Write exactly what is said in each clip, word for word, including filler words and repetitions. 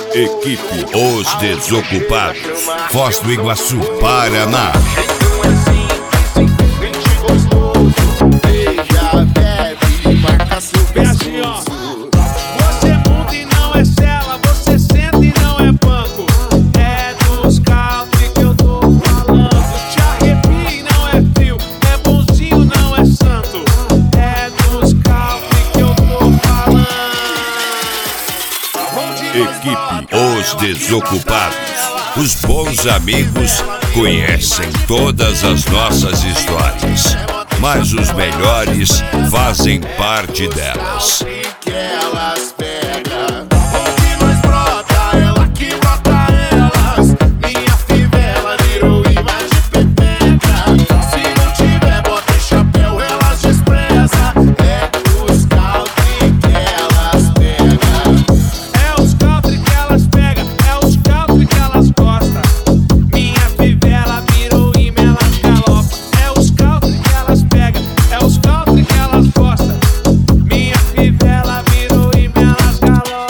Equipe Os Desocupados, Foz do Iguaçu, Paraná. Beija, bebe, marca seu pescoço. Você muda e não é cela, você senta e não é banco. É dos country que eu tô falando. Te arrepia e não é frio, é bonzinho, não é santo. É dos country que eu tô falando. Equipe Os Desocupados. Os bons amigos conhecem todas as nossas histórias, mas os melhores fazem parte delas. Que elas pegam. Onde nós brota, ela que brota elas. Minha fivela virou imã de pepeca. Se não tiver bota e chapéu, elas desprezam. É os country que elas pegam. É os country que elas pegam, é os country que elas gostam. Minha fivela virou imã, elas galopam. É os country que elas pegam, é os country que elas gostam. Minha fivela virou imã, elas galopam.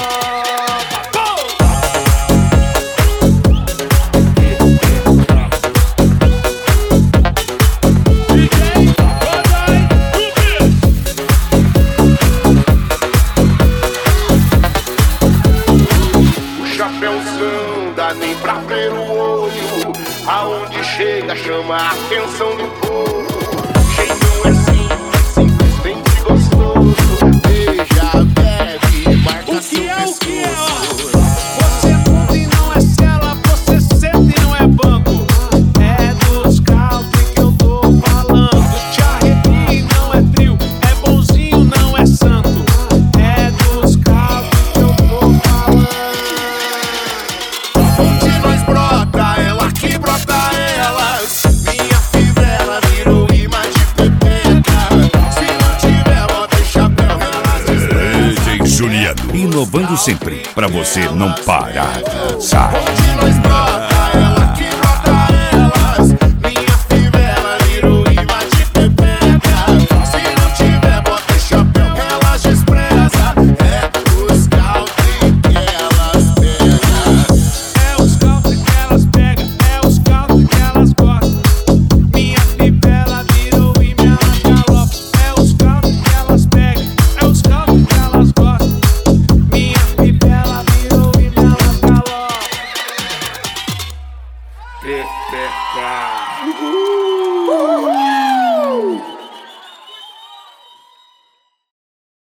O chapéuzão dá nem pra ver o olho. Aonde chega chama a atenção do povo. Jeitão é simples, simplesmente gostoso. Beija, bebe, marca O seu que é, o que é, pescoço. ó? Você muda e não é cela, você senta e não é banco. É dos country que eu tô falando. Te arrepia e não é frio, é bonzinho, não é santo. É dos country que eu tô falando. Onde nós brota, ela que brota elas. Minha fivela virou imã de pepeca. Se não tiver bota e chapéu, elas desprezam. D J Juliano, inovando sempre, pra você não parar de dançar. Onde nós brota, ela que brota elas. Minha fivela virou imã de pepeca. Se não tiver bota e chapéu, elas desprezam. É os country que elas pegam. É os country que elas pegam, é os country que elas gostam. Minha fivela virou imã, elas galopam. É os country que elas pegam, é os country que elas gostam. Minha fivela virou imã, elas galopam. Pepeca. Uhul.